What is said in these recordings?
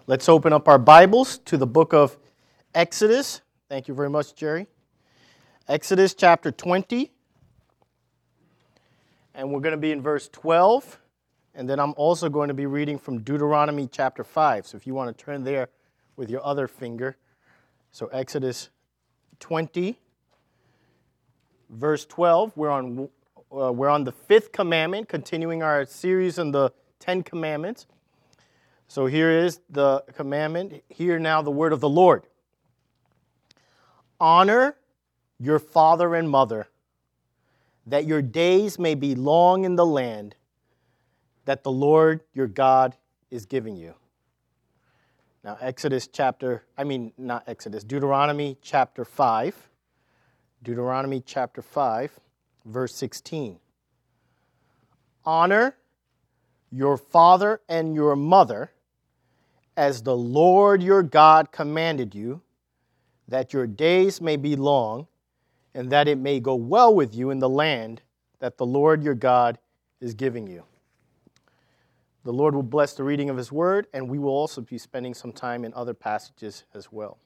Let's open up our Bibles to the book of Exodus. Thank you very much, Jerry. Exodus chapter 20. And we're going to be in verse 12. And then I'm also going to be reading from Deuteronomy chapter 5. So if you want to turn there with your other finger. So Exodus 20, verse 12. We're on the fifth commandment, continuing our series on the 10 commandments. So here is the commandment. Hear now the word of the Lord. Honor your father and mother, that your days may be long in the land that the Lord your God is giving you. Now, Deuteronomy chapter 5. Deuteronomy chapter 5, verse 16. Honor your father and your mother, as the Lord your God commanded you, that your days may be long, and that it may go well with you in the land that the Lord your God is giving you. The Lord will bless the reading of his word, and we will also be spending some time in other passages as well.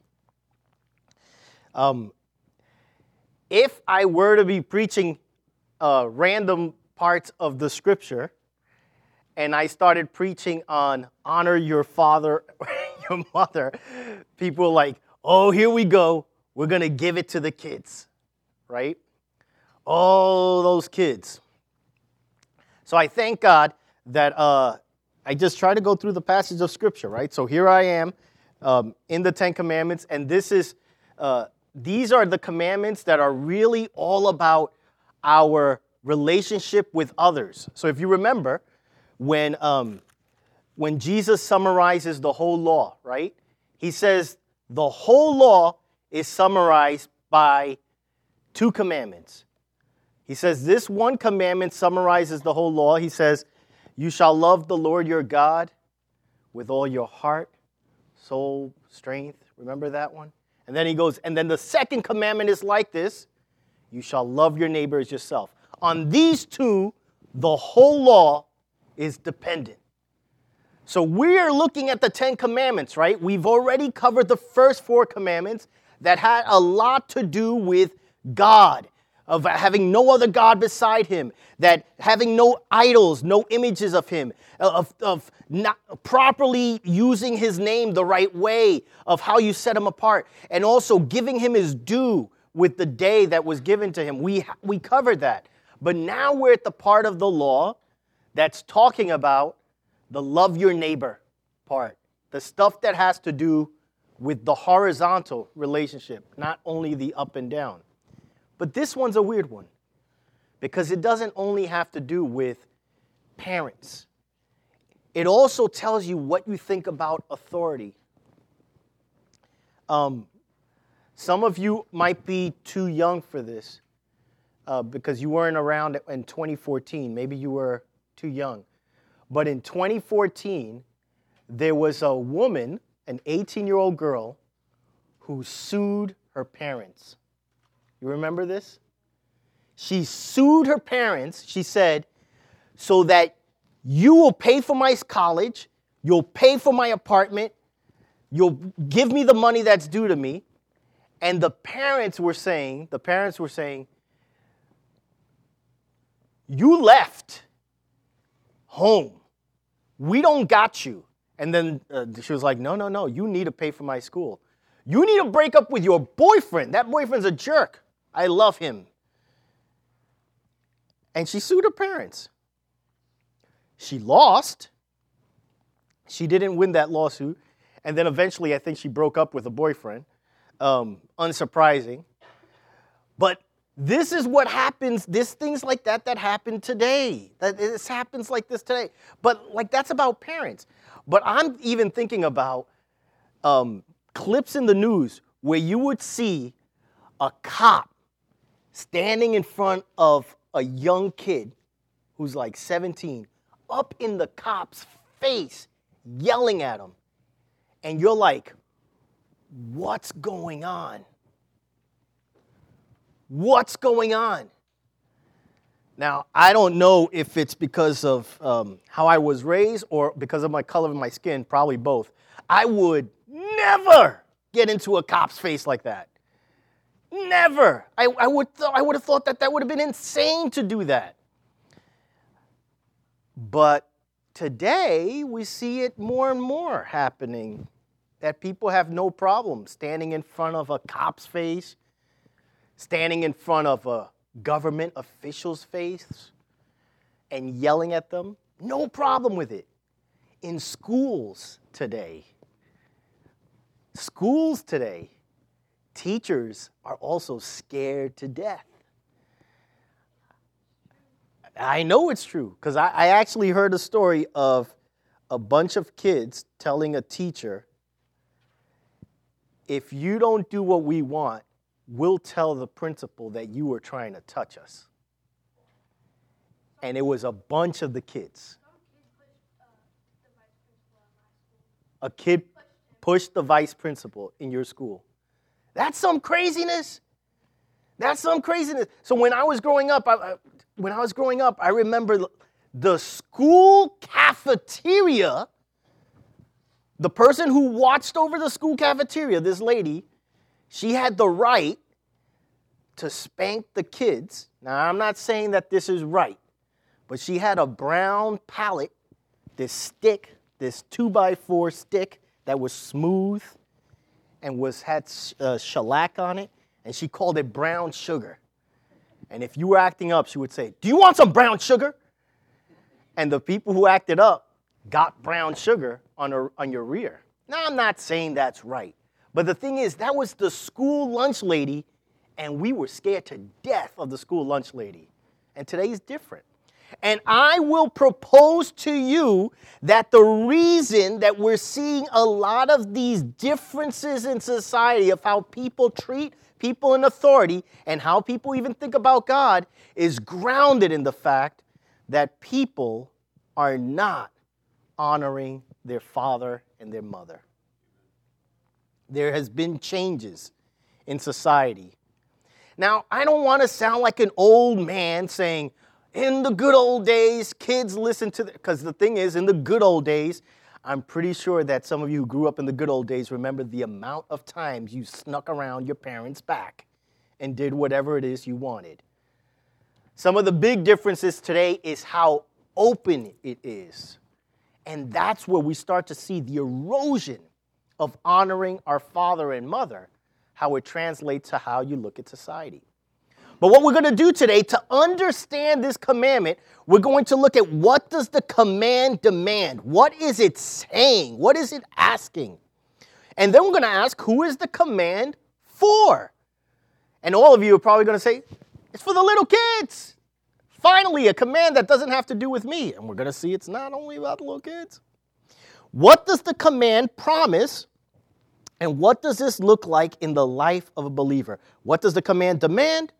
If I were to be preaching random parts of the scripture, and I started preaching on honor your father, your mother, people are like, oh, here we go. We're going to give it to the kids, right? Oh, those kids. So I thank God that I just try to go through the passage of Scripture, right? So here I am in the 10 Commandments, and these are the commandments that are really all about our relationship with others. So if you remember, when Jesus summarizes the whole law, right? He says the whole law is summarized by 2 commandments. He says this one commandment summarizes the whole law. He says, you shall love the Lord your God with all your heart, soul, strength. Remember that one? And then he goes, and then the second commandment is like this. You shall love your neighbor as yourself. On these two, the whole law is dependent. So we're looking at the 10 commandments, right? We've already covered the first 4 commandments that had a lot to do with God, of having no other God beside him, that having no idols, no images of him, of not properly using his name the right way, of how you set him apart, and also giving him his due with the day that was given to him. We covered that. But now we're at the part of the law that's talking about the love your neighbor part, the stuff that has to do with the horizontal relationship, not only the up and down. But this one's a weird one because it doesn't only have to do with parents. It also tells you what you think about authority. Some of you might be too young for this because you weren't around in 2014. Maybe you were too young. But in 2014, there was a woman, an 18-year-old girl, who sued her parents. You remember this? She sued her parents. She said, so that you will pay for my college, you'll pay for my apartment, you'll give me the money that's due to me. And the parents were saying, you left home. We don't got you. And then she was like, no, you need to pay for my school. You need to break up with your boyfriend. That boyfriend's a jerk. I love him. And she sued her parents. She lost. She didn't win that lawsuit. And then eventually I think she broke up with a boyfriend. Unsurprising. But this is what happens. There's things like that happen today. This happens like this today. But like that's about parents. But I'm even thinking about clips in the news where you would see a cop standing in front of a young kid who's like 17, up in the cop's face, yelling at him. And you're like, what's going on? What's going on? Now, I don't know if it's because of how I was raised or because of my color of my skin, probably both. I would never get into a cop's face like that. Never. I would have thought that would have been insane to do that. But today, we see it more and more happening, that people have no problem standing in front of a cop's face, standing in front of a government official's face and yelling at them. No problem with it. In schools today, teachers are also scared to death. I know it's true because I actually heard a story of a bunch of kids telling a teacher, if you don't do what we want, we'll tell the principal that you were trying to touch us. And it was a bunch of the kids. A kid pushed the vice principal in your school. That's some craziness. So when I was growing up, I remember the school cafeteria. The person who watched over the school cafeteria, this lady, she had the right to spank the kids. Now, I'm not saying that this is right, but she had a brown pallet, this stick, this 2x4 stick that was smooth and had shellac on it, and she called it brown sugar. And if you were acting up, she would say, "Do you want some brown sugar?" And the people who acted up got brown sugar on your rear. Now, I'm not saying that's right. But the thing is, that was the school lunch lady, and we were scared to death of the school lunch lady. And today is different. And I will propose to you that the reason that we're seeing a lot of these differences in society of how people treat people in authority and how people even think about God is grounded in the fact that people are not honoring their father and their mother. There has been changes in society. Now, I don't want to sound like an old man saying, in the good old days, kids listen to, because the thing is, in the good old days, I'm pretty sure that some of you who grew up in the good old days remember the amount of times you snuck around your parents' back and did whatever it is you wanted. Some of the big differences today is how open it is. And that's where we start to see the erosion of honoring our father and mother, how it translates to how you look at society. But what we're going to do today, to understand this commandment, we're going to look at what does the command demand? What is it saying? What is it asking? And then we're going to ask, who is the command for? And all of you are probably going to say, it's for the little kids. Finally, a command that doesn't have to do with me. And we're going to see it's not only about the little kids. What does the command promise? And what does this look like in the life of a believer? What does the command demand?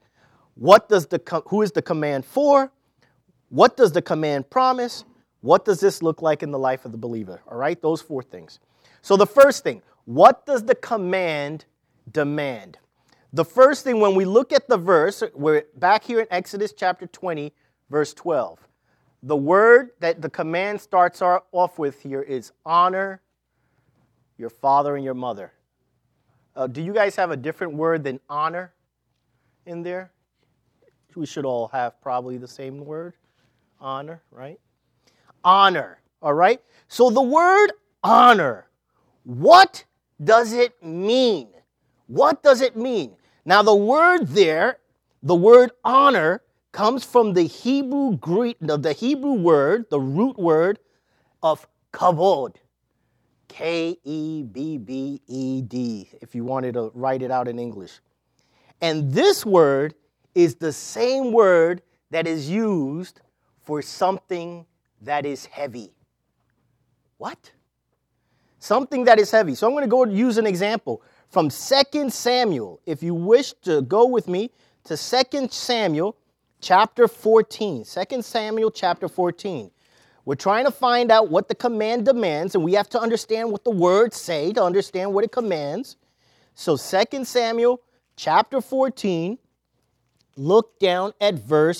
Who is the command for? What does the command promise? What does this look like in the life of the believer? All right, those four things. So the first thing, what does the command demand? The first thing, when we look at the verse, we're back here in Exodus chapter 20, verse 12. The word that the command starts off with here is honor your father and your mother. Do you guys have a different word than honor in there? We should all have probably the same word, honor, right? Honor, all right? So the word honor, what does it mean? What does it mean? Now the word there, the word honor, comes from the Hebrew word, the root word of kavod. K-E-B-B-E-D, if you wanted to write it out in English. And this word is the same word that is used for something that is heavy. What? Something that is heavy. So I'm going to go use an example from 2 Samuel. If you wish to go with me to 2 Samuel chapter 14. 2 Samuel chapter 14. We're trying to find out what the command demands, and we have to understand what the words say to understand what it commands. So 2 Samuel chapter 14, look down at verse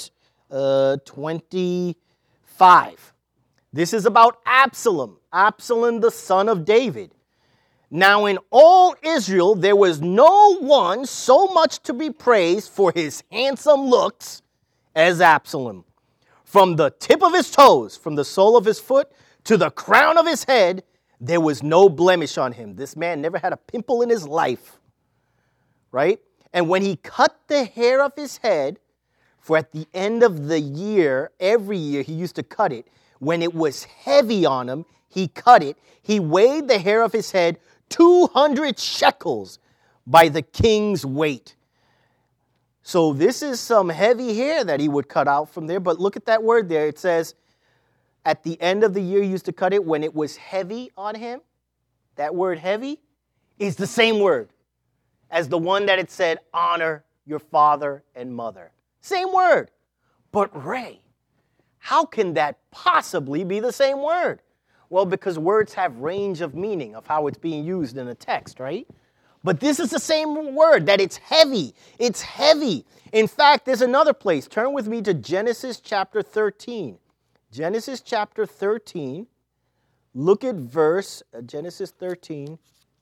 25. This is about Absalom, Absalom the son of David. Now in all Israel there was no one so much to be praised for his handsome looks as Absalom. From the tip of his toes, from the sole of his foot to the crown of his head, there was no blemish on him. This man never had a pimple in his life, right? And when he cut the hair of his head, for at the end of the year, every year he used to cut it, when it was heavy on him, he cut it. He weighed the hair of his head 200 shekels by the king's weight. So this is some heavy hair that he would cut out from there. But look at that word there. It says, at the end of the year, he used to cut it when it was heavy on him. That word heavy is the same word as the one that it said, honor your father and mother. Same word. But Ray, how can that possibly be the same word? Well, because words have range of meaning of how it's being used in a text, right? But this is the same word, that it's heavy. It's heavy. In fact, there's another place. Turn with me to Genesis chapter 13. Genesis chapter 13. Look at Genesis 13.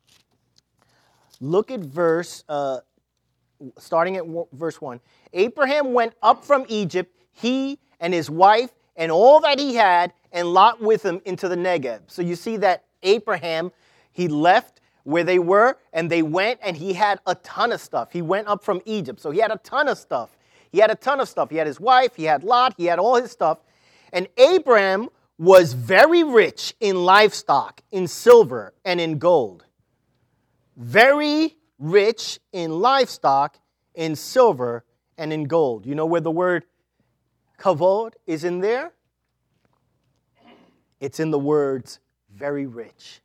Look at starting at verse 1. Abraham went up from Egypt, he and his wife and all that he had, and Lot with him into the Negev. So you see that Abraham, he left where they were, and they went, and he had a ton of stuff. He went up from Egypt, so he had a ton of stuff. He had his wife, he had Lot, he had all his stuff. And Abraham was very rich in livestock, in silver, and in gold. Very rich in livestock, in silver, and in gold. You know where the word kavod is in there? It's in the words very rich.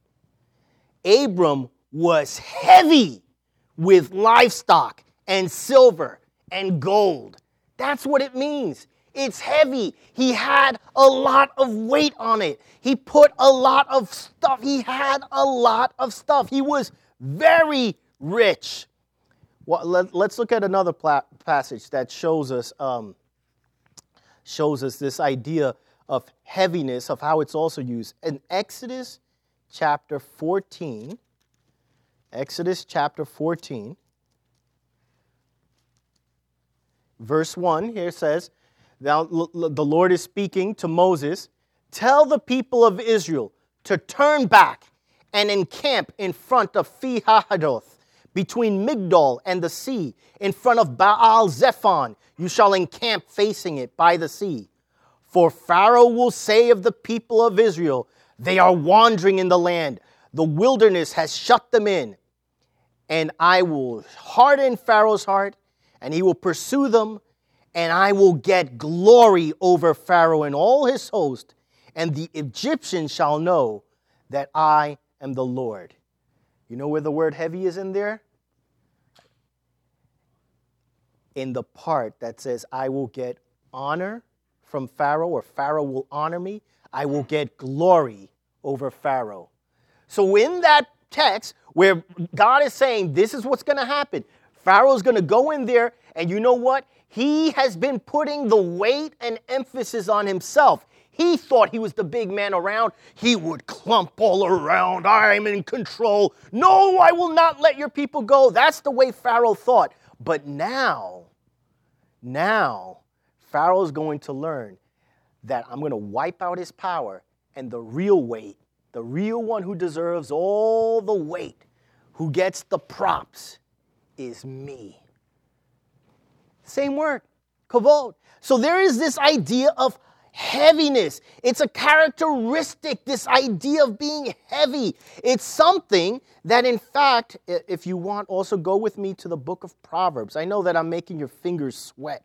Abram was heavy with livestock and silver and gold. That's what it means. It's heavy. He had a lot of weight on it. He put a lot of stuff. He had a lot of stuff. He was very rich. Well, let's look at another passage that shows us this idea of heaviness, of how it's also used. In Exodus chapter 14, verse 1 here says, now the Lord is speaking to Moses, tell the people of Israel to turn back and encamp in front of Pi-hahiroth, between Migdol and the sea, in front of Baal-zephon. You shall encamp facing it by the sea. For Pharaoh will say of the people of Israel, they are wandering in the land. The wilderness has shut them in. And I will harden Pharaoh's heart, and he will pursue them, and I will get glory over Pharaoh and all his host, and the Egyptians shall know that I am the Lord. You know where the word heavy is in there? In the part that says, I will get honor from Pharaoh, or Pharaoh will honor me. I will get glory over Pharaoh. So in that text where God is saying this is what's going to happen, Pharaoh's going to go in there, and you know what? He has been putting the weight and emphasis on himself. He thought he was the big man around. He would clump all around. I'm in control. No, I will not let your people go. That's the way Pharaoh thought. But now, Pharaoh's going to learn that I'm going to wipe out his power, and the real weight, the real one who deserves all the weight, who gets the props, is me. Same word, kavod. So there is this idea of heaviness. It's a characteristic, this idea of being heavy. It's something that, in fact, if you want, also go with me to the book of Proverbs. I know that I'm making your fingers sweat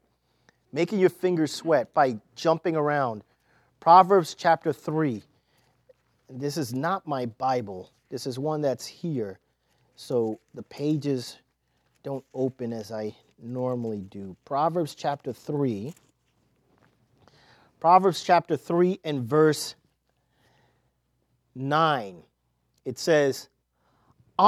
by jumping around. Proverbs chapter 3. This is not my Bible. This is one that's here. So the pages don't open as I normally do. Proverbs chapter 3 and verse 9. It says,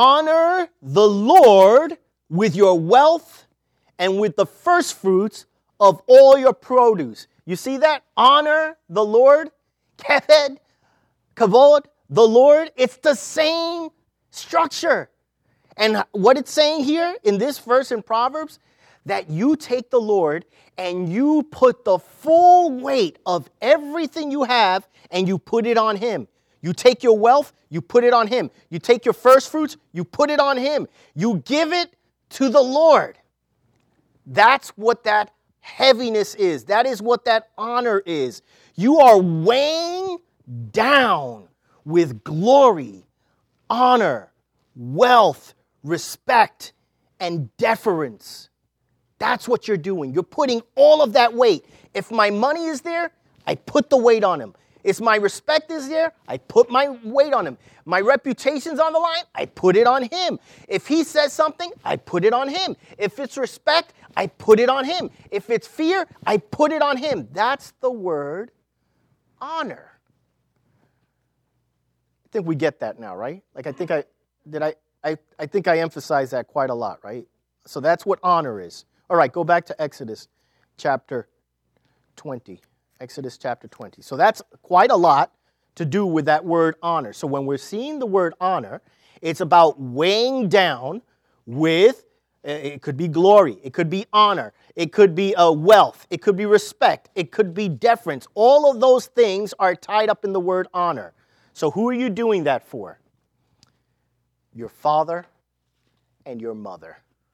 honor the Lord with your wealth and with the first fruits of all your produce. You see that? Honor the Lord. Keved, kavod, the Lord. It's the same structure. And what it's saying here in this verse in Proverbs, that you take the Lord and you put the full weight of everything you have and you put it on him. You take your wealth, you put it on him. You take your first fruits, you put it on him. You give it to the Lord. That's what that heaviness is. That is what that honor is. You are weighing down with glory, honor, wealth, respect, and deference. That's what you're doing. You're putting all of that weight. If my money is there, I put the weight on him. If my respect is there, I put my weight on him. My reputation's on the line, I put it on him. If he says something, I put it on him. If it's respect, I put it on him. If it's fear, I put it on him. That's the word honor. I think we get that now, right? Like I think I emphasized that quite a lot, right? So that's what honor is. All right, go back to Exodus chapter 20. Exodus chapter 20. So that's quite a lot to do with that word honor. So when we're seeing the word honor, it's about weighing down with, it could be glory, it could be honor, it could be wealth, it could be respect, it could be deference. All of those things are tied up in the word honor. So who are you doing that for? Your father and your mother.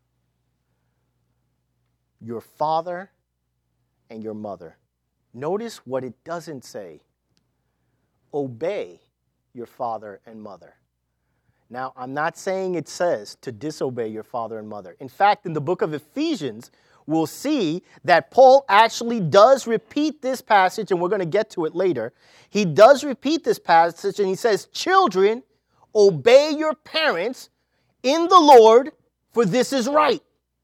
Your father and your mother. Notice what it doesn't say. Obey your father and mother. Now, I'm not saying it says to disobey your father and mother. In fact, in the book of Ephesians, we'll see that Paul actually does repeat this passage, and we're going to get to it later. He does repeat this passage, and he says, children, obey your parents in the Lord, for this is right.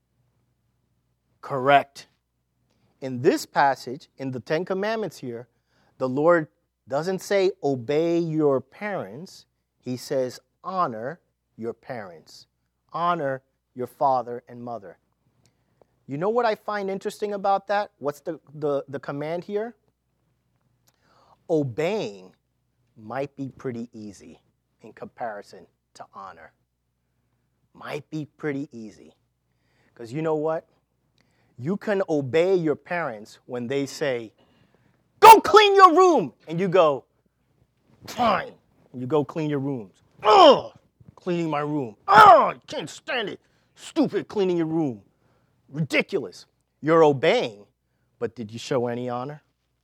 Correct. In this passage, in the Ten Commandments here, the Lord doesn't say obey your parents. He says honor your parents. Honor your father and mother. You know what I find interesting about that? What's the command here? Obeying might be pretty easy in comparison to honor. Might be pretty easy. Because you know what? You can obey your parents when they say, go clean your room. And you go, fine. And you go clean your rooms. Ugh, cleaning my room. Ugh, I can't stand it. Stupid cleaning your room. Ridiculous. You're obeying, but did you show any honor?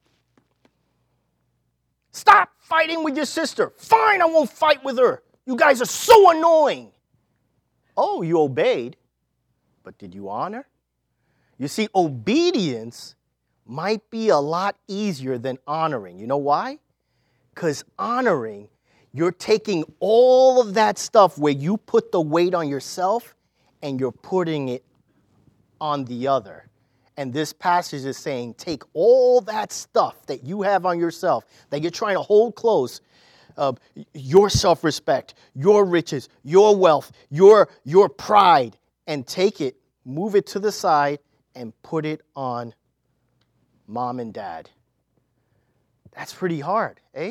Stop fighting with your sister. Fine, I won't fight with her. You guys are so annoying. Oh, you obeyed, but did you honor? You see, obedience might be a lot easier than honoring. You know why? Because honoring, you're taking all of that stuff where you put the weight on yourself and you're putting it on the other. And this passage is saying, take all that stuff that you have on yourself, that you're trying to hold close, your self-respect, your riches, your wealth, your pride, and take it, move it to the side, and put it on mom and dad. That's pretty hard, eh?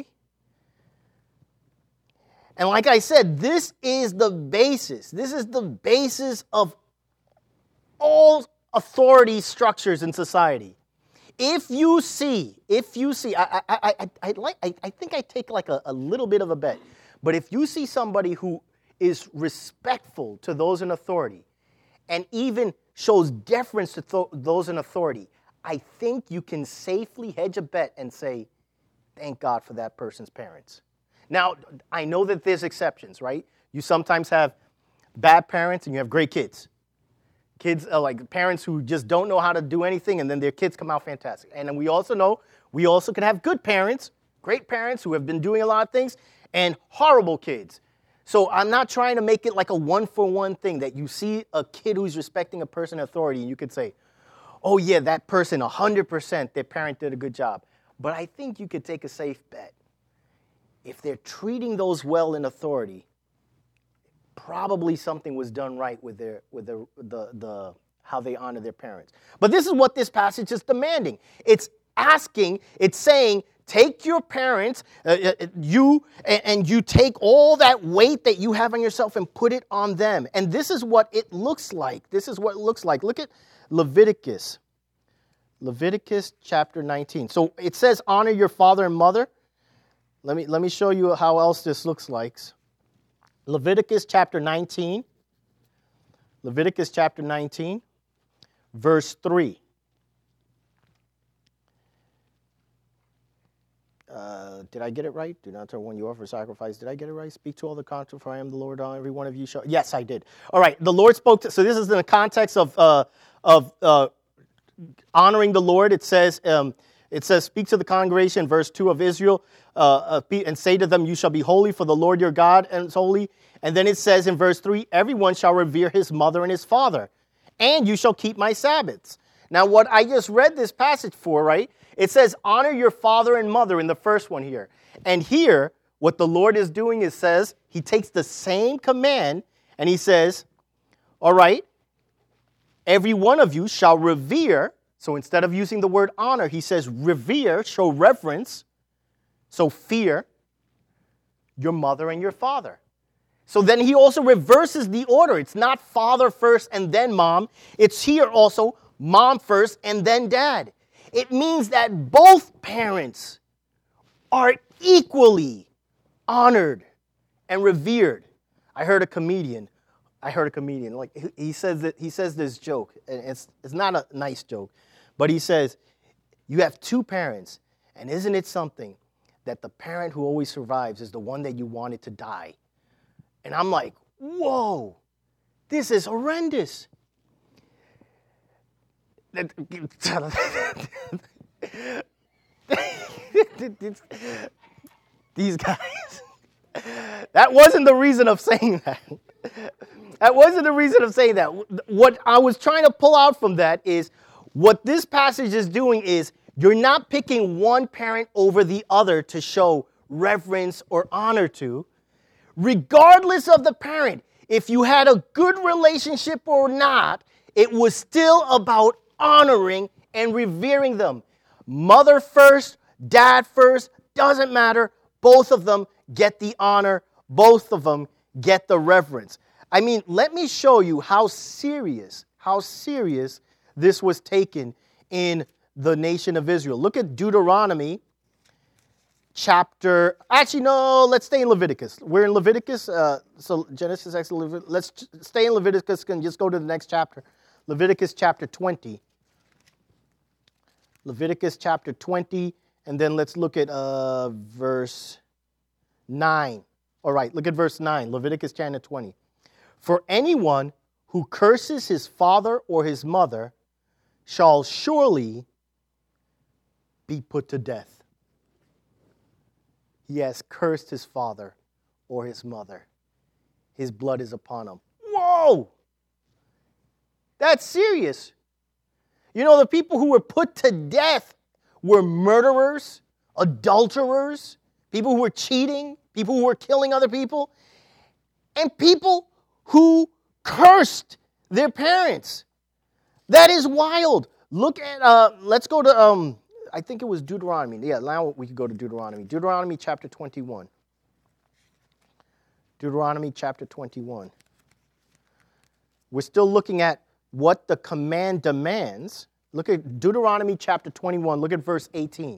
And like I said, this is the basis. This is the basis of all authority structures in society. If you see, I think I take like a little bit of a bet, but if you see somebody who is respectful to those in authority and even shows deference to those in authority, I think you can safely hedge a bet and say, thank God for that person's parents. Now, I know that there's exceptions, right? You sometimes have bad parents and you have great kids. Kids are like parents who just don't know how to do anything, and then their kids come out fantastic. And then we also can have good parents, great parents who have been doing a lot of things, and horrible kids. So I'm not trying to make it like a one-for-one thing that you see a kid who's respecting a person in authority, and you could say, oh yeah, that person, 100%, their parent did a good job. But I think you could take a safe bet. If they're treating those well in authority, probably something was done right with the how they honor their parents. But this is what this passage is demanding. It's asking, it's saying, take your parents, you take all that weight that you have on yourself and put it on them. And this is what it looks like. This is what it looks like. Look at Leviticus. Leviticus chapter 19. So it says, honor your father and mother. Let me show you how else this looks like. Leviticus chapter 19. Leviticus chapter 19, verse 3. Did I get it right? Do not turn one you offer sacrifice. Did I get it right? Speak to all the country, for I am the Lord. Every one of you shall. Yes, I did. All right. The Lord spoke to. So this is in the context of honoring the Lord. It says, speak to the congregation, verse 2 of Israel, and say to them, you shall be holy, for the Lord your God is holy. And then it says in verse 3, everyone shall revere his mother and his father, and you shall keep my Sabbaths. Now, what I just read this passage for, right? It says, honor your father and mother in the first one here. And here, what the Lord is doing is says, he takes the same command and he says, all right, every one of you shall revere. So instead of using the word honor, he says revere, show reverence. So fear your mother and your father. So then he also reverses the order. It's not father first and then mom. It's here also mom first and then dad. It means that both parents are equally honored and revered. I heard a comedian, like he says this joke, and it's not a nice joke, but he says, you have two parents, and isn't it something that the parent who always survives is the one that you wanted to die? And I'm like, whoa, this is horrendous. These guys. That wasn't the reason of saying that. That wasn't the reason of saying that. What I was trying to pull out from that is what this passage is doing is you're not picking one parent over the other to show reverence or honor to. Regardless of the parent, if you had a good relationship or not, it was still about honoring and revering them. Mother first, dad first, doesn't matter. Both of them get the honor. Both of them get the reverence. I mean, let me show you how serious this was taken in the nation of Israel. Look at Deuteronomy chapter, actually, no, let's stay in Leviticus. We're in Leviticus, so Genesis, Exodus, Leviticus. Let's stay in Leviticus and just go to the next chapter. Leviticus chapter 20. Leviticus chapter 20, and then let's look at verse 9. All right, look at verse 9, Leviticus chapter 20. For anyone who curses his father or his mother shall surely be put to death. He has cursed his father or his mother. His blood is upon him. Whoa! That's serious. You know, the people who were put to death were murderers, adulterers, people who were cheating, people who were killing other people, and people who cursed their parents. That is wild. Look at, let's go to, I think it was Deuteronomy. Yeah, now we could go to Deuteronomy. Deuteronomy chapter 21. Deuteronomy chapter 21. We're still looking at what the command demands. Look at Deuteronomy chapter 21. Look at verse 18.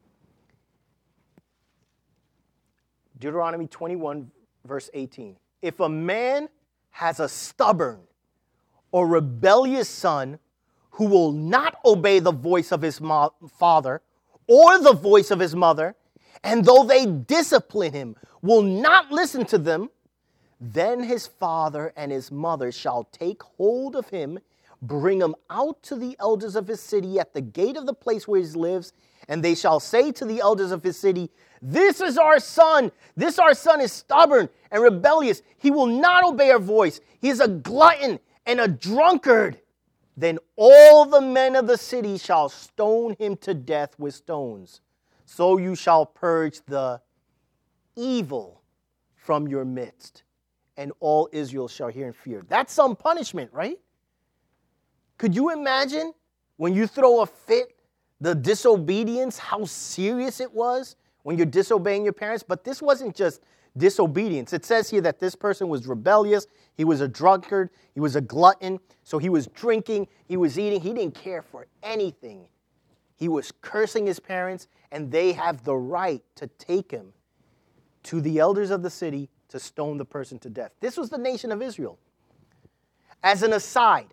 Deuteronomy 21, verse 18. If a man has a stubborn or rebellious son who will not obey the voice of his father or the voice of his mother, and though they discipline him, will not listen to them, then his father and his mother shall take hold of him, bring him out to the elders of his city at the gate of the place where he lives, and they shall say to the elders of his city, this is our son. This our son is stubborn and rebellious. He will not obey our voice. He is a glutton and a drunkard. Then all the men of the city shall stone him to death with stones. So you shall purge the evil from your midst, and all Israel shall hear and fear. That's some punishment, right? Could you imagine when you throw a fit, the disobedience, how serious it was when you're disobeying your parents? But this wasn't just disobedience. It says here that this person was rebellious. He was a drunkard. He was a glutton. So he was drinking. He was eating. He didn't care for anything. He was cursing his parents, and they have the right to take him to the elders of the city to stone the person to death. This was the nation of Israel. As an aside,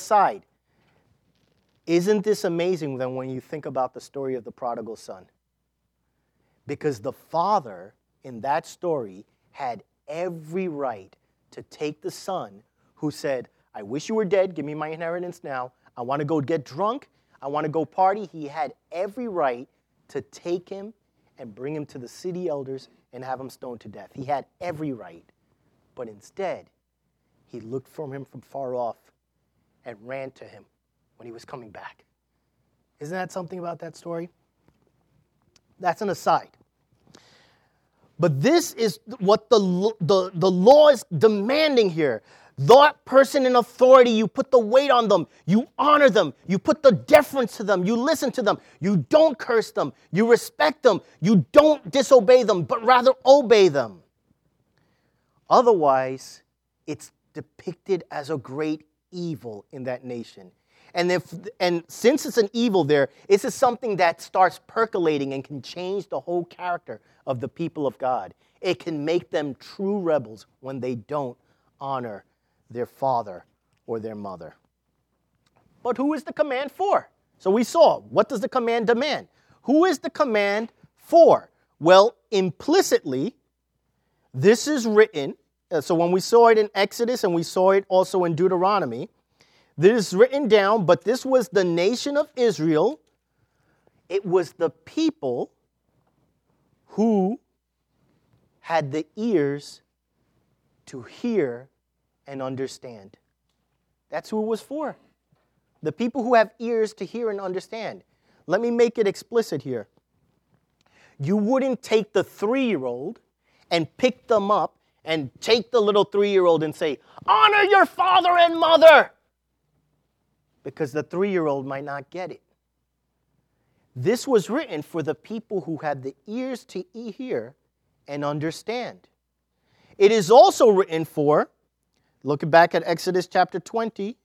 isn't this amazing then when you think about the story of the prodigal son? Because the father in that story had every right to take the son who said, I wish you were dead, give me my inheritance now. I want to go get drunk. I want to go party. He had every right to take him and bring him to the city elders and have him stoned to death. He had every right. But instead, he looked from him from far off and ran to him when he was coming back. Isn't that something about that story? That's an aside. But this is what the law is demanding here. That person in authority, you put the weight on them. You honor them. You put the deference to them. You listen to them. You don't curse them. You respect them. You don't disobey them, but rather obey them. Otherwise, it's depicted as a great evil in that nation. And since it's an evil there, this is something that starts percolating and can change the whole character of the people of God. It can make them true rebels when they don't honor their father or their mother. But who is the command for? So we saw, what does the command demand? Who is the command for? Well, implicitly, this is written. So when we saw it in Exodus and we saw it also in Deuteronomy, this is written down, but this was the nation of Israel. It was the people who had the ears to hear and understand. That's who it was for. The people who have ears to hear and understand. Let me make it explicit here. You wouldn't take the 3-year-old and pick them up and take the little 3-year-old and say, honor your father and mother. Because the 3-year-old might not get it. This was written for the people who had the ears to hear and understand. It is also written for, look back at Exodus chapter 20.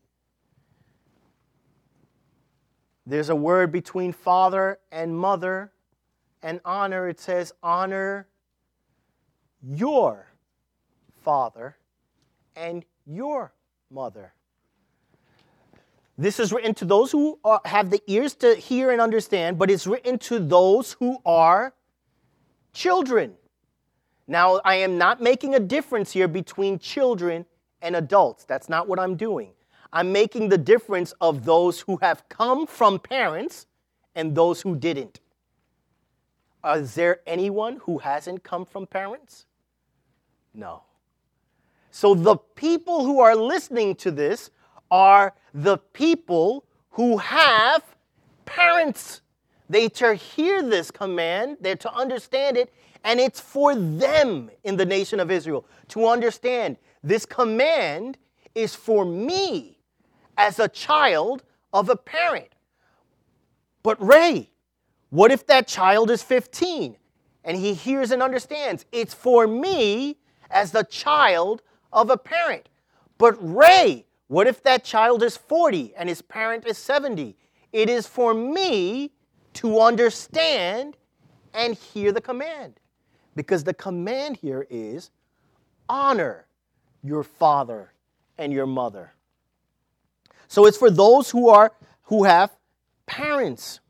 There's a word between father and mother and honor. It says, honor your father and your mother. This is written to those who have the ears to hear and understand, but it's written to those who are children. Now, I am not making a difference here between children and adults. That's not what I'm doing. I'm making the difference of those who have come from parents and those who didn't. Is there anyone who hasn't come from parents? No. So the people who are listening to this are the people who have parents. They to hear this command, they're to understand it, and it's for them in the nation of Israel to understand this command is for me as a child of a parent. But Ray, what if that child is 15 and he hears and understands? It's for me as the child of a parent. But Ray, what if that child is 40 and his parent is 70? It is for me to understand and hear the command. Because the command here is honor your father and your mother. So it's for those who have parents.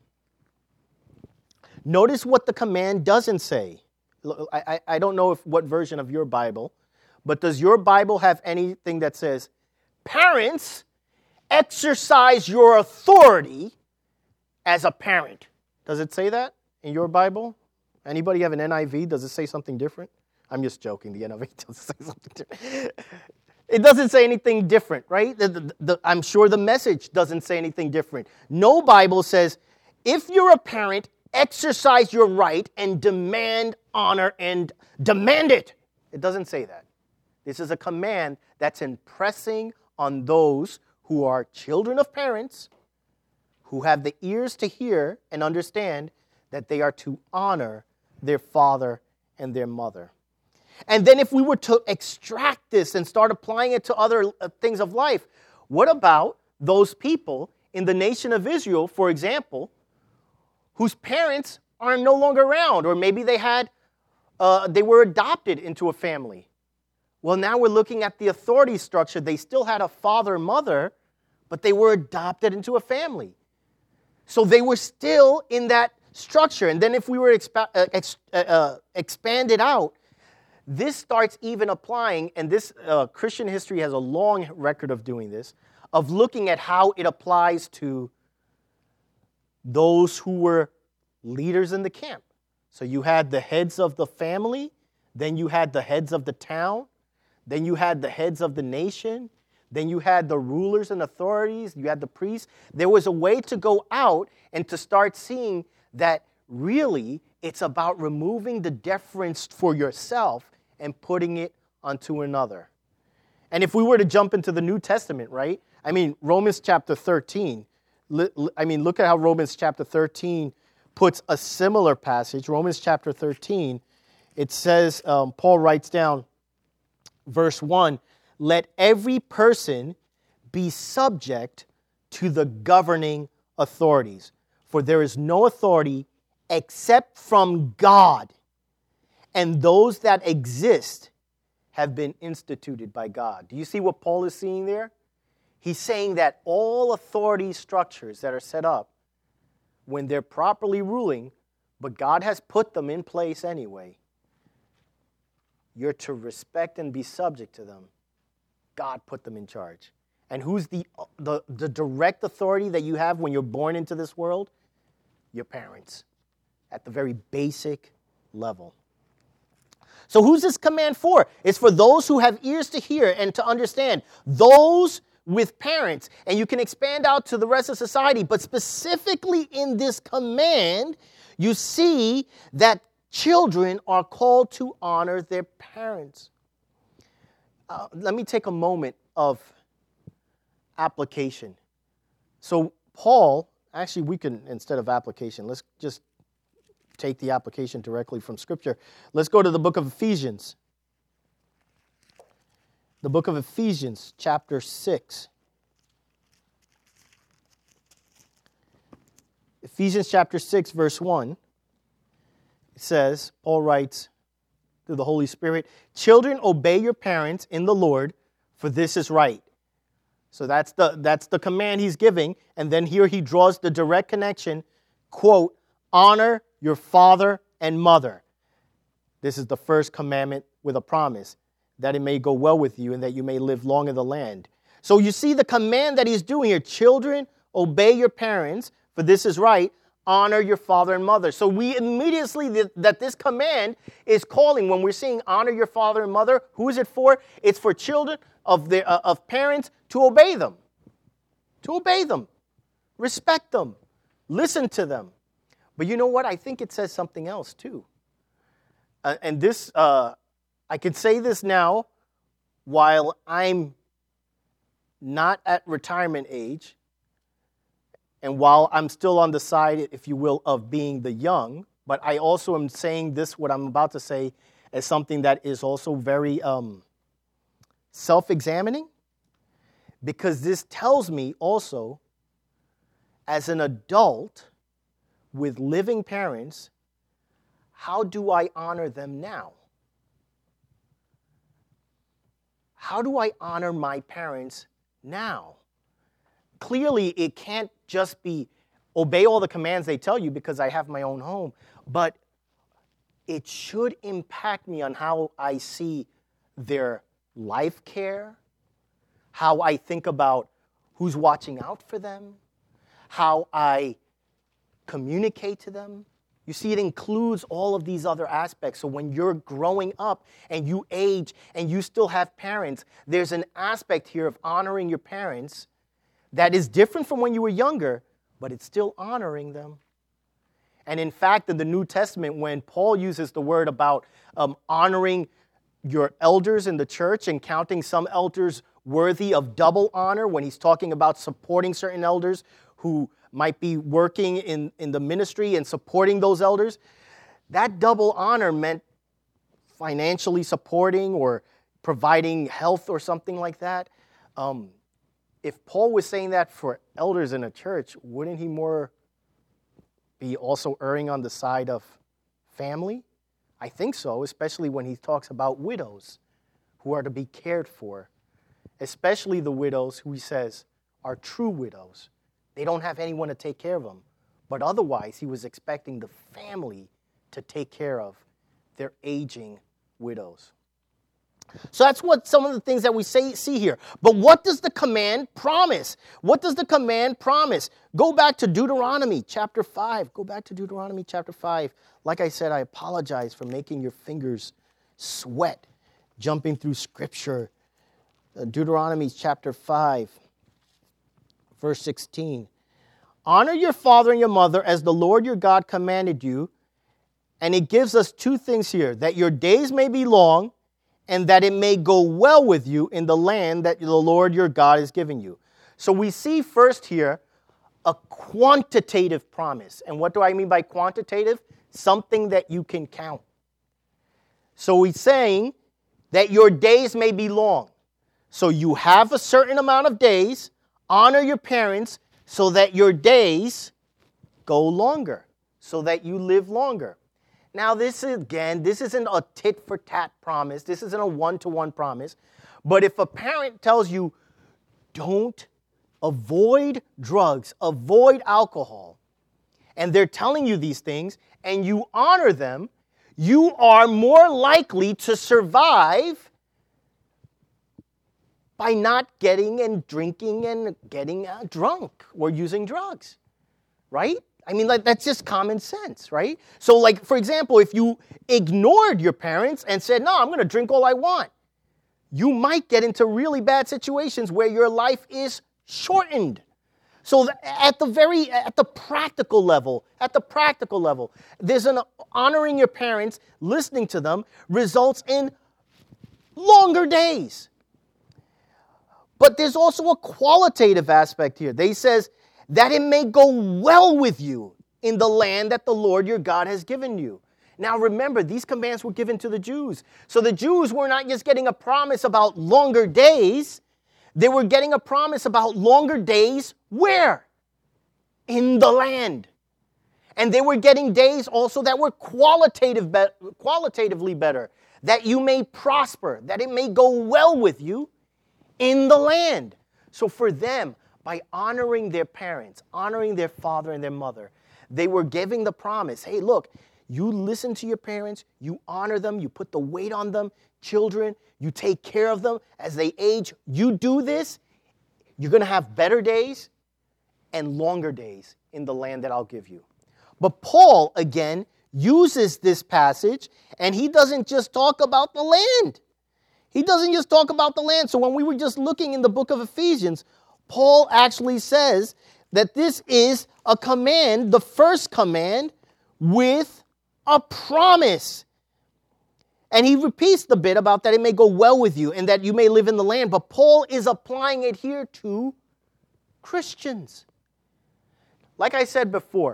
Notice what the command doesn't say. I don't know what version of your Bible, but does your Bible have anything that says, parents, exercise your authority as a parent? Does it say that in your Bible? Anybody have an NIV? Does it say something different? I'm just joking. The NIV doesn't say something different. It doesn't say anything different, right? I'm sure the Message doesn't say anything different. No Bible says, if you're a parent, exercise your right and demand honor and demand it. It doesn't say that. This is a command that's impressing on those who are children of parents, who have the ears to hear and understand that they are to honor their father and their mother. And then if we were to extract this and start applying it to other things of life, what about those people in the nation of Israel, for example, whose parents are no longer around, or maybe they were adopted into a family? Well, now we're looking at the authority structure. They still had a father and mother, but they were adopted into a family. So they were still in that structure. And then if we were expand it out, this starts even applying, and this Christian history has a long record of doing this, of looking at how it applies to those who were leaders in the camp. So you had the heads of the family, then you had the heads of the town, then you had the heads of the nation, then you had the rulers and authorities, you had the priests. There was a way to go out and to start seeing that really it's about removing the deference for yourself and putting it onto another. And if we were to jump into the New Testament, right? I mean, Romans chapter 13. Look at how Romans chapter 13 puts a similar passage. Romans chapter 13, it says, Paul writes down, verse 1, let every person be subject to the governing authorities, for there is no authority except from God, and those that exist have been instituted by God. Do you see what Paul is seeing there? He's saying that all authority structures that are set up, when they're properly ruling, but God has put them in place anyway, you're to respect and be subject to them. God put them in charge. And who's the direct authority that you have when you're born into this world? Your parents, at the very basic level. So who's this command for? It's for those who have ears to hear and to understand. Those with parents. And you can expand out to the rest of society. But specifically in this command, you see that children are called to honor their parents. Let me take a moment of application. So Paul, actually we can, instead of application, let's just take the application directly from Scripture. Let's go to the book of Ephesians. The book of Ephesians, chapter 6. Ephesians chapter 6, verse 1. It says, Paul writes through the Holy Spirit, children, obey your parents in the Lord, for this is right. So that's the command he's giving. And then here he draws the direct connection, quote, honor your father and mother. This is the first commandment with a promise, that it may go well with you and that you may live long in the land. So you see the command that he's doing here. Children, obey your parents, for this is right. Honor your father and mother. So we immediately, that this command is calling, when we're saying honor your father and mother, who is it for? It's for children of parents to obey them. To obey them. Respect them. Listen to them. But you know what? I think it says something else too. And this, I can say this now while I'm not at retirement age, and while I'm still on the side, if you will, of being the young, but I also am saying this, what I'm about to say, as something that is also very self-examining, because this tells me also, as an adult with living parents, how do I honor them now? How do I honor my parents now? Clearly, it can't just be obey all the commands they tell you because I have my own home, but it should impact me on how I see their life care, how I think about who's watching out for them, how I communicate to them. You see, it includes all of these other aspects. So when you're growing up and you age and you still have parents, there's an aspect here of honoring your parents that is different from when you were younger, but it's still honoring them. And in fact, in the New Testament, when Paul uses the word about honoring your elders in the church and counting some elders worthy of double honor when he's talking about supporting certain elders who might be working in the ministry and supporting those elders. That double honor meant financially supporting or providing health or something like that. If Paul was saying that for elders in a church, wouldn't he more be also erring on the side of family? I think so, especially when he talks about widows who are to be cared for, especially the widows who he says are true widows. They don't have anyone to take care of them. But otherwise, he was expecting the family to take care of their aging widows. So that's what some of the things that we see here. But what does the command promise? What does the command promise? Go back to Deuteronomy chapter 5. Go back to Deuteronomy chapter 5. Like I said, I apologize for making your fingers sweat jumping through Scripture. Deuteronomy chapter 5, verse 16. Honor your father and your mother as the Lord your God commanded you. And it gives us two things here, that your days may be long and that it may go well with you in the land that the Lord your God is giving you. So we see first here a quantitative promise. And what do I mean by quantitative? Something that you can count. So he's saying that your days may be long. So you have a certain amount of days. Honor your parents so that your days go longer, so that you live longer. Now, this isn't a tit-for-tat promise. This isn't a one-to-one promise. But if a parent tells you, don't avoid drugs, avoid alcohol, and they're telling you these things, and you honor them, you are more likely to survive by not getting and drinking and getting drunk or using drugs, right? I mean, like, that's just common sense, right? So, like, for example, if you ignored your parents and said, no, I'm going to drink all I want, you might get into really bad situations where your life is shortened. So at the practical level, there's an honoring your parents, listening to them, results in longer days. But there's also a qualitative aspect here. They says, that it may go well with you in the land that the Lord your God has given you. Now remember, these commands were given to the Jews. So the Jews were not just getting a promise about longer days. They were getting a promise about longer days where? In the land. And they were getting days also that were qualitatively better. That you may prosper, that it may go well with you in the land. So for them, by honoring their parents, honoring their father and their mother, they were giving the promise, hey, look, you listen to your parents, you honor them, you put the weight on them, children, you take care of them as they age. You do this, you're going to have better days and longer days in the land that I'll give you. But Paul, again, uses this passage, and he doesn't just talk about the land. He doesn't just talk about the land. So when we were just looking in the book of Ephesians, Paul actually says that this is a command, the first command, with a promise. And he repeats the bit about that it may go well with you and that you may live in the land. But Paul is applying it here to Christians. Like I said before,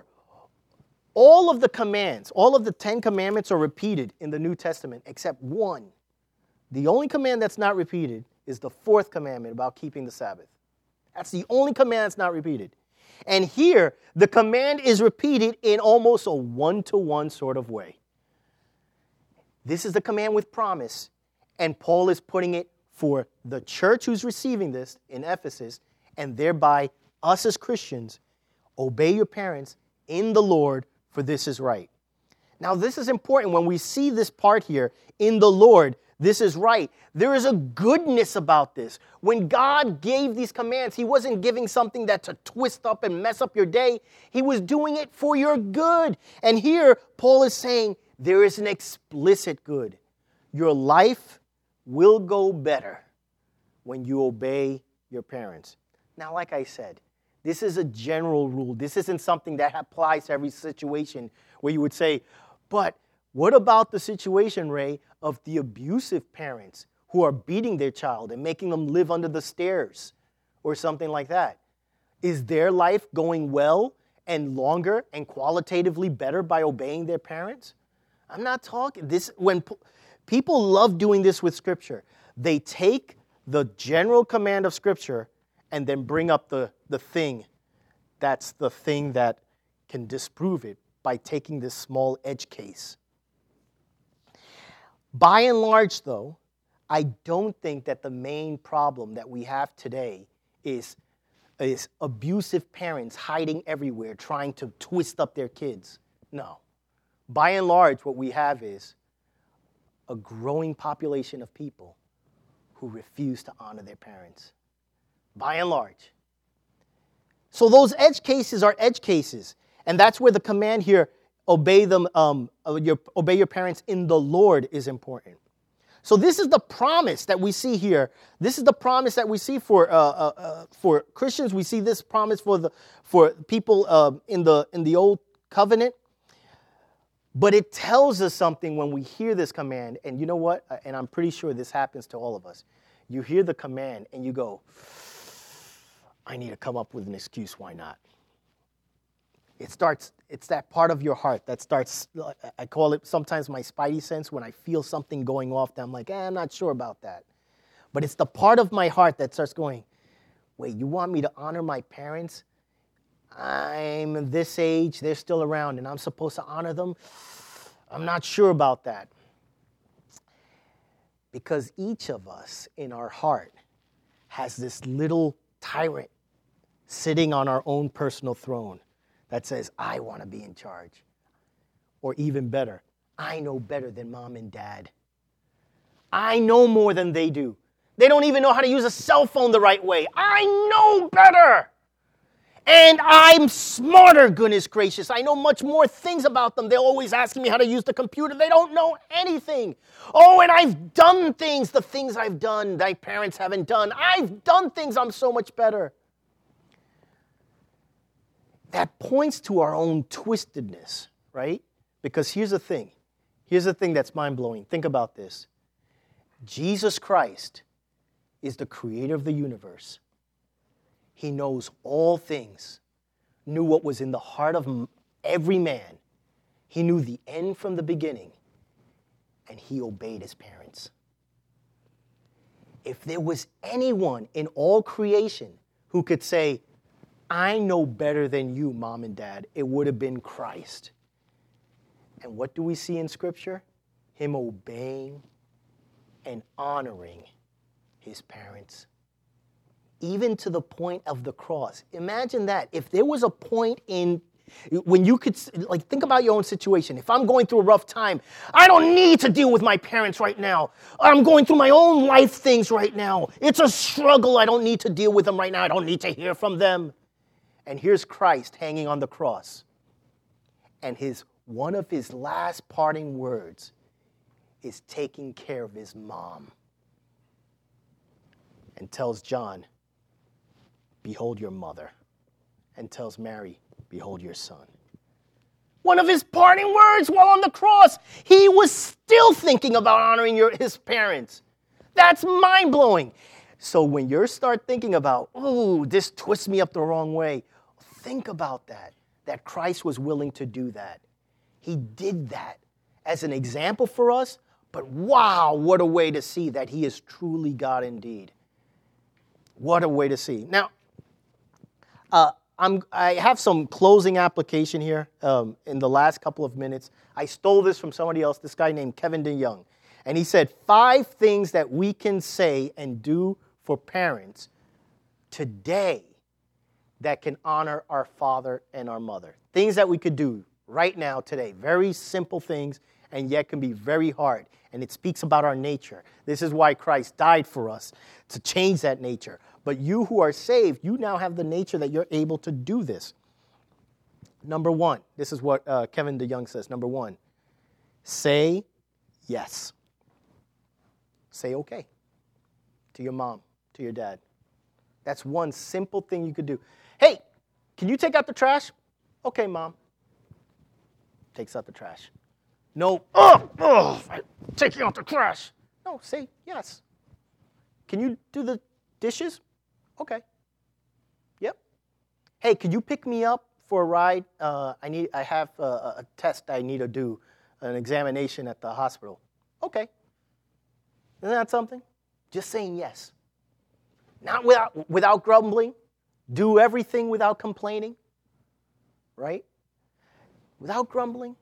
all of the commands, all of the 10 commandments are repeated in the New Testament except one. The only command that's not repeated is the fourth commandment about keeping the Sabbath. That's the only command that's not repeated. And here, the command is repeated in almost a one-to-one sort of way. This is the command with promise, and Paul is putting it for the church who's receiving this in Ephesus, and thereby us as Christians, obey your parents in the Lord, for this is right. Now, this is important when we see this part here, in the Lord, this is right. There is a goodness about this. When God gave these commands, he wasn't giving something that's to twist up and mess up your day. He was doing it for your good. And here, Paul is saying there is an explicit good. Your life will go better when you obey your parents. Now, like I said, this is a general rule. This isn't something that applies to every situation where you would say, but What about the situation, Ray, of the abusive parents who are beating their child and making them live under the stairs or something like that? Is their life going well and longer and qualitatively better by obeying their parents? I'm not talking this when people love doing this with Scripture. They take the general command of Scripture and then bring up the thing. That's the thing that can disprove it by taking this small edge case. By and large, though, I don't think that the main problem that we have today is abusive parents hiding everywhere, trying to twist up their kids. No. By and large, what we have is a growing population of people who refuse to honor their parents. By and large. So those edge cases are edge cases. And that's where the command here, obey your parents in the Lord, is important. So this is the promise that we see here. This is the promise that we see for Christians. We see this promise for people in the old covenant. But it tells us something when we hear this command. And you know what? And I'm pretty sure this happens to all of us. You hear the command and you go, I need to come up with an excuse. Why not? It's that part of your heart that starts, I call it sometimes my spidey sense, when I feel something going off that I'm like, I'm not sure about that. But it's the part of my heart that starts going, wait, you want me to honor my parents? I'm this age, they're still around, and I'm supposed to honor them? I'm not sure about that. Because each of us in our heart has this little tyrant sitting on our own personal throne that says, I want to be in charge. Or even better, I know better than mom and dad. I know more than they do. They don't even know how to use a cell phone the right way. I know better. And I'm smarter, goodness gracious. I know much more things about them. They're always asking me how to use the computer. They don't know anything. Oh, and I've done things, the things I've done, thy parents haven't done. I've done things, I'm so much better. That points to our own twistedness, right? Because here's the thing. Here's the thing that's mind-blowing. Think about this. Jesus Christ is the creator of the universe. He knows all things, knew what was in the heart of every man. He knew the end from the beginning, and he obeyed his parents. If there was anyone in all creation who could say, I know better than you, mom and dad, it would have been Christ. And what do we see in Scripture? Him obeying and honoring his parents. Even to the point of the cross. Imagine that. If there was a point when you could, think about your own situation. If I'm going through a rough time, I don't need to deal with my parents right now. I'm going through my own life things right now. It's a struggle. I don't need to deal with them right now. I don't need to hear from them. And here's Christ hanging on the cross. And one of his last parting words is taking care of his mom. And tells John, behold your mother. And tells Mary, behold your son. One of his parting words while on the cross, he was still thinking about honoring his parents. That's mind-blowing. So when you start thinking about, this twists me up the wrong way, think about that Christ was willing to do that. He did that as an example for us, but wow, what a way to see that he is truly God indeed. What a way to see. Now, I have some closing application here in the last couple of minutes. I stole this from somebody else, this guy named Kevin DeYoung. And he said 5 things that we can say and do for parents today that can honor our father and our mother. Things that we could do right now, today. Very simple things, and yet can be very hard. And it speaks about our nature. This is why Christ died for us, to change that nature. But you who are saved, you now have the nature that you're able to do this. Number 1, this is what Kevin DeYoung says. Number 1, say yes. Say okay to your mom, to your dad. That's one simple thing you could do. Hey, can you take out the trash? Okay, Mom. Takes out the trash. No, I'm taking out the trash. No, say yes. Can you do the dishes? Okay. Yep. Hey, could you pick me up for a ride? I have a test I need to do, an examination at the hospital. Okay. Isn't that something? Just saying yes. Not without grumbling. Do everything without complaining. Right? Without grumbling.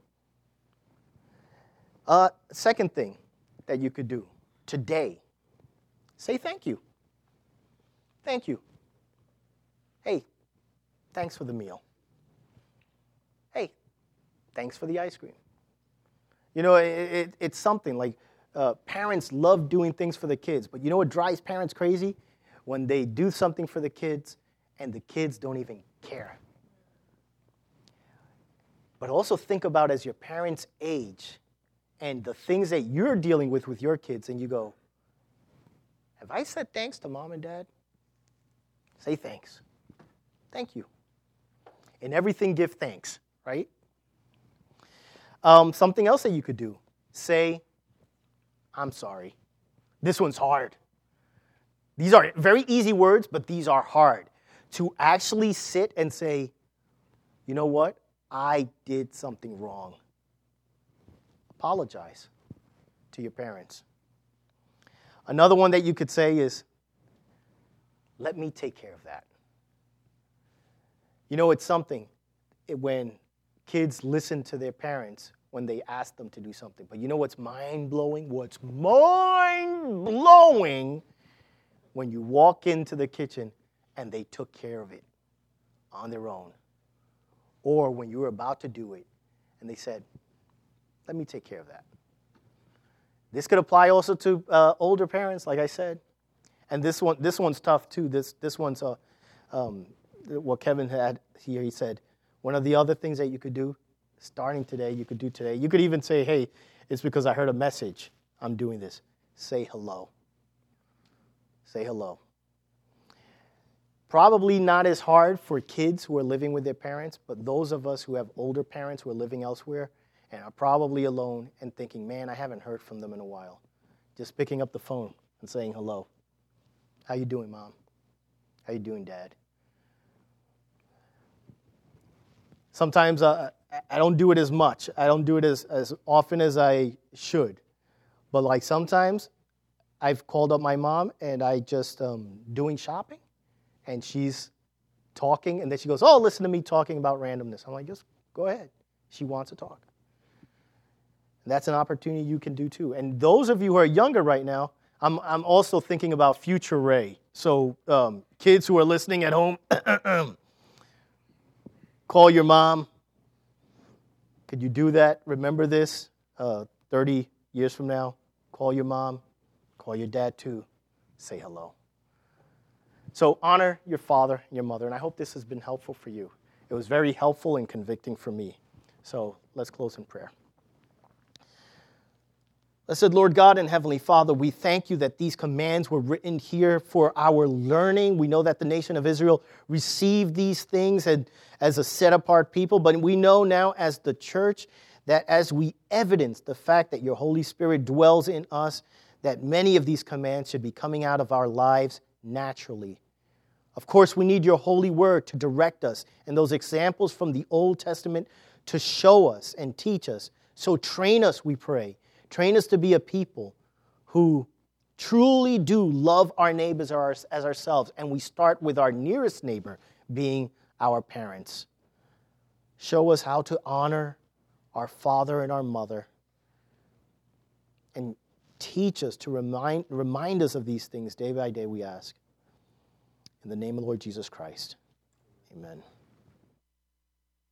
Second thing that you could do today, say thank you. Thank you. Hey, thanks for the meal. Hey, thanks for the ice cream. You know, it's something like parents love doing things for the kids, but you know what drives parents crazy? When they do something for the kids and the kids don't even care. But also think about as your parents age and the things that you're dealing with your kids, and you go, have I said thanks to mom and dad? Say thanks. Thank you. In everything, give thanks, right? Something else that you could do. Say, I'm sorry. This one's hard. These are very easy words, but these are hard. To actually sit and say, you know what? I did something wrong. Apologize to your parents. Another one that you could say is, let me take care of that. You know, it's something when kids listen to their parents when they ask them to do something. But you know what's mind-blowing? What's mind-blowing when you walk into the kitchen and they took care of it on their own. Or when you were about to do it and they said, let me take care of that. This could apply also to older parents, like I said. And this one's tough too. This one's what Kevin had here. He said, one of the other things that you could do, starting today, you could do today. You could even say, hey, it's because I heard a message. I'm doing this. Say hello. Say hello. Probably not as hard for kids who are living with their parents, but those of us who have older parents who are living elsewhere and are probably alone and thinking, man, I haven't heard from them in a while. Just picking up the phone and saying hello. How you doing, Mom? How you doing, Dad? Sometimes I don't do it as much. I don't do it as often as I should. But like sometimes I've called up my mom and I just doing shopping and she's talking and then she goes, oh, listen to me talking about randomness. I'm like, just go ahead. She wants to talk. And that's an opportunity you can do too. And those of you who are younger right now, I'm also thinking about future Ray. So kids who are listening at home, call your mom. Could you do that? Remember this 30 years from now? Call your mom. Call your dad too. Say hello. So honor your father and your mother. And I hope this has been helpful for you. It was very helpful and convicting for me. So let's close in prayer. Blessed Lord God and Heavenly Father, we thank you that these commands were written here for our learning. We know that the nation of Israel received these things as a set-apart people, but we know now as the church that as we evidence the fact that your Holy Spirit dwells in us, that many of these commands should be coming out of our lives naturally. Of course, we need your holy word to direct us and those examples from the Old Testament to show us and teach us. So train us, we pray. Train us to be a people who truly do love our neighbors as ourselves. And we start with our nearest neighbor being our parents. Show us how to honor our father and our mother. And teach us to remind us of these things day by day, we ask. In the name of the Lord Jesus Christ, amen.